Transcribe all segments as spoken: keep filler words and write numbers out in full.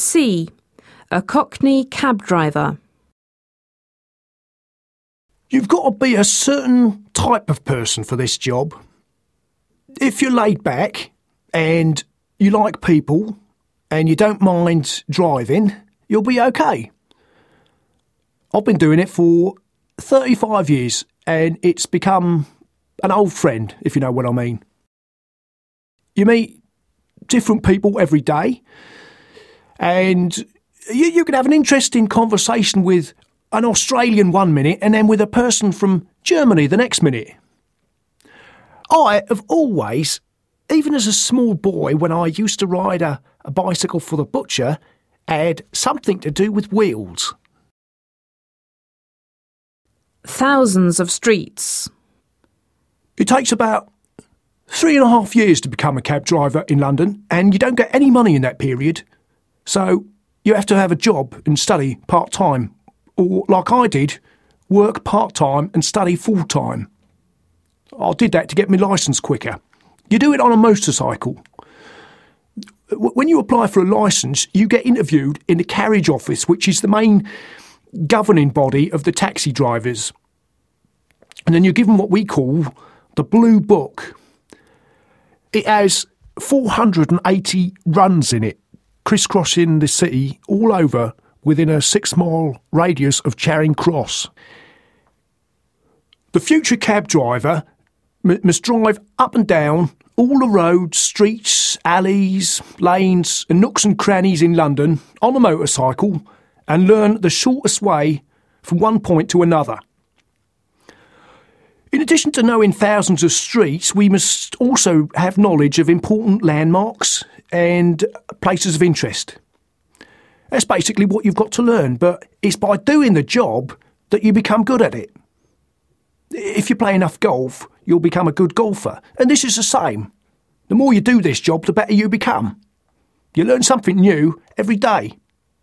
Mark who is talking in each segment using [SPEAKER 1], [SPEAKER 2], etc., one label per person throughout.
[SPEAKER 1] C. A Cockney cab driver.
[SPEAKER 2] You've got to be a certain type of person for this job. If you're laid back and you like people and you don't mind driving, you'll be okay. I've been doing it for thirty-five years and it's become an old friend, if you know what I mean. You meet different people every day and you, you can have an interesting conversation with an Australian one minute and then with a person from Germany the next minute. I have always, even as a small boy when I used to ride a, a bicycle for the butcher, had something to do with wheels.
[SPEAKER 1] Thousands of streets.
[SPEAKER 2] It takes about three and a half years to become a cab driver in London and you don't get any money in that period. So you have to have a job and study part-time. Or, like I did, work part-time and study full-time. I did that to get my licence quicker. You do it on a motorcycle. When you apply for a licence, you get interviewed in the carriage office, which is the main governing body of the taxi drivers. And then you're given what we call the Blue Book. It has four hundred eighty runs in it, crisscrossing the city all over within a six-mile radius of Charing Cross. The future cab driver m- must drive up and down all the roads, streets, alleys, lanes and nooks and crannies in London on a motorcycle and learn the shortest way from one point to another. In addition to knowing thousands of streets, we must also have knowledge of important landmarks and places of interest. That's basically what you've got to learn, but it's by doing the job that you become good at it. If you play enough golf, you'll become a good golfer, and this is the same. The more you do this job, the better you become. You learn something new every day.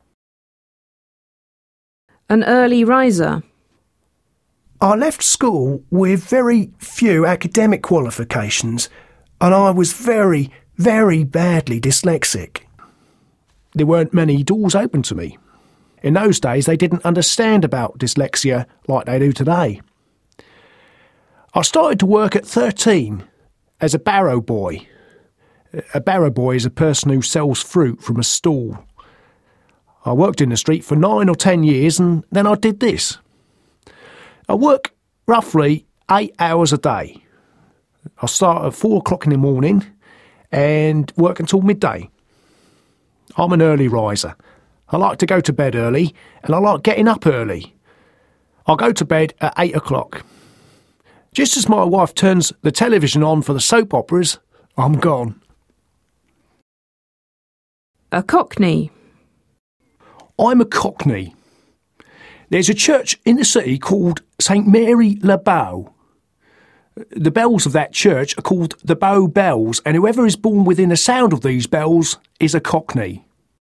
[SPEAKER 1] An early riser.
[SPEAKER 2] I left school with very few academic qualifications, and I was very, very badly dyslexic. There weren't many doors open to me. In those days, they didn't understand about dyslexia like they do today. I started to work at thirteen as a barrow boy. A barrow boy is a person who sells fruit from a stall. I worked in the street for nine or ten years and then I did this. I work roughly eight hours a day. I start at four o'clock in the morning and work until midday. I'm an early riser. I like to go to bed early and I like getting up early. I'll go to bed at eight o'clock. Just as my wife turns the television on for the soap operas, I'm gone.
[SPEAKER 1] A Cockney.
[SPEAKER 2] I'm a Cockney. There's a church in the city called Saint Mary Le Bow. The bells of that church are called the Bow Bells, and whoever is born within the sound of these bells is a Cockney.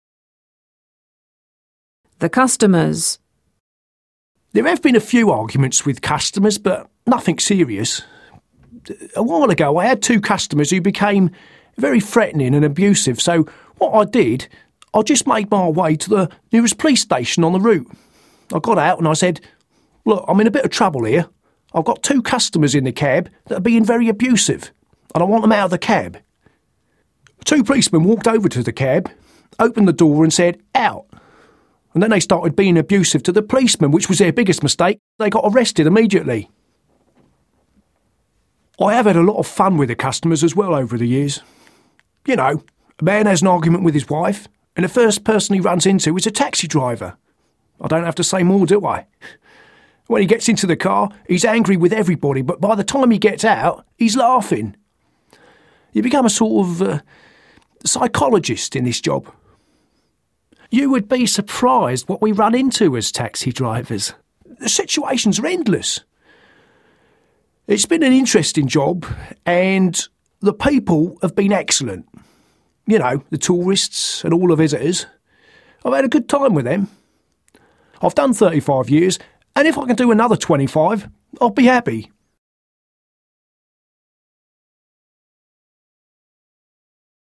[SPEAKER 1] The customers.
[SPEAKER 2] There have been a few arguments with customers, but nothing serious. A while ago, I had two customers who became very threatening and abusive, so what I did, I just made my way to the nearest police station on the route. I got out and I said, "Look, I'm in a bit of trouble here. I've got two customers in the cab that are being very abusive, and I want them out of the cab." Two policemen walked over to the cab, opened the door and said, "Out." And then they started being abusive to the policemen, which was their biggest mistake. They got arrested immediately. I have had a lot of fun with the customers as well over the years. You know, a man has an argument with his wife, and the first person he runs into is a taxi driver. I don't have to say more, do I? When he gets into the car, he's angry with everybody, but by the time he gets out, he's laughing. You become a sort of uh, psychologist in this job. You would be surprised what we run into as taxi drivers. The situations are endless. It's been an interesting job, and the people have been excellent. You know, the tourists and all the visitors. I've had a good time with them. I've done thirty-five years, and if I can do another twenty-five, I'll be happy.